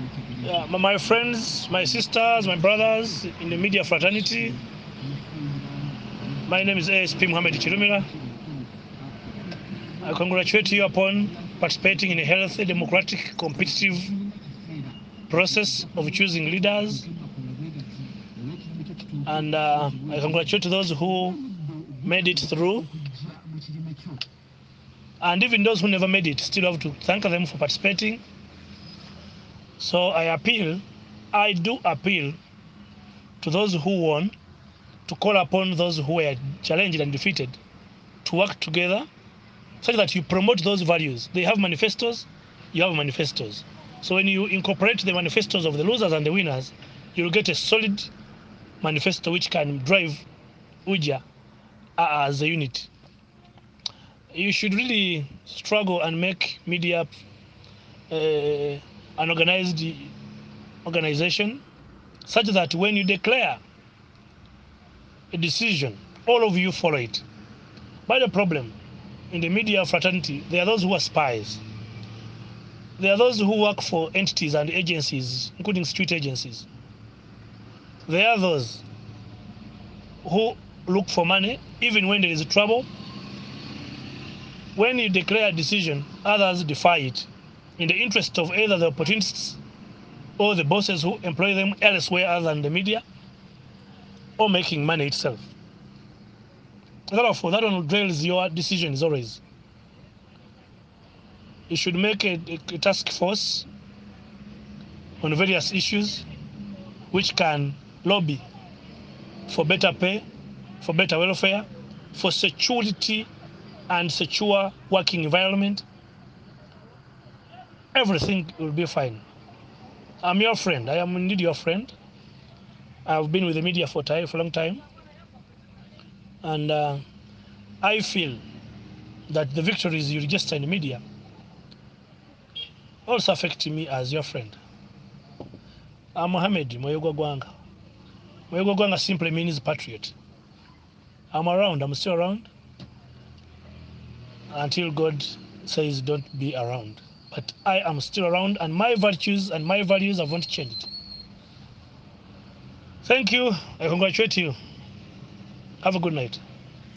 My friends, my sisters, my brothers in the media fraternity, my name is ASP Mohammed Chirumira. I congratulate you upon participating in a healthy, democratic, competitive process of choosing leaders. And I congratulate those who made it through. And even those who never made it, still have to thank them for participating. So I do appeal to those who won to call upon those who were challenged and defeated to work together such that you promote those values. They have manifestos, you have manifestos. So when you incorporate the manifestos of the losers and the winners, you'll get a solid manifesto which can drive UJA as a unit. You should really struggle and make media an organized organization such that when you declare a decision, all of you follow it. But the problem in the media fraternity, there are those who are spies. There are those who work for entities and agencies, including street agencies. There are those who look for money even when there is trouble. When you declare a decision, others defy it in the interest of either the opportunists or the bosses who employ them elsewhere other than the media, or making money itself. Therefore, that one drills your decisions always. You should make a task force on various issues which can lobby for better pay, for better welfare, for security and secure working environment. Everything will be fine. I'm your friend. I am indeed your friend. I've been with the media for a long time. And I feel that the victories you register in the media also affect me as your friend. I'm Mohammed Moyogo Gwanga. Moyogo Gwanga simply means patriot. I'm around, I'm still around until God says don't be around. But I am still around, and my virtues and my values haven't changed. Thank you. I congratulate you. Have a good night.